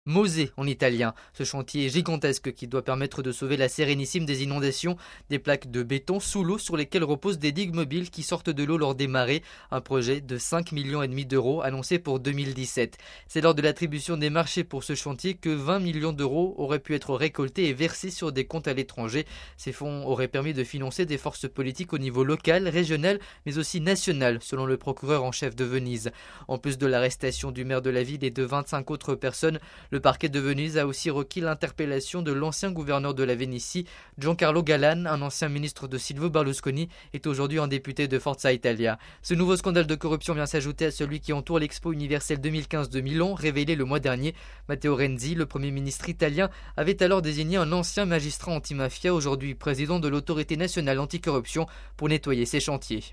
Mosè en italien. Ce chantier gigantesque qui doit permettre de sauver la Sérénissime des inondations, des plaques de béton sous l'eau sur lesquelles reposent des digues mobiles qui sortent de l'eau lors des marées, un projet de 5,5 millions d'euros annoncé pour 2017. C'est lors de l'attribution des marchés pour ce chantier que 20 millions d'euros auraient pu être récoltés et versés sur des comptes à l'étranger. Ces fonds auraient permis de financer des forces politiques au niveau local, régional, mais aussi national, selon le procureur en chef de Venise. En plus de l'arrestation du maire de la ville et de 25 autres personnes, le parquet de Venise a aussi requis l'interpellation de l'ancien gouverneur de la Vénétie, Giancarlo Gallan, un ancien ministre de Silvio Berlusconi, est aujourd'hui un député de Forza Italia. Ce nouveau scandale de corruption vient s'ajouter à celui qui entoure l'Expo universelle 2015 de Milan, révélé le mois dernier. Matteo Renzi, le premier ministre italien, avait alors désigné un ancien magistrat antimafia, aujourd'hui président de l'autorité nationale anticorruption, pour nettoyer ses chantiers.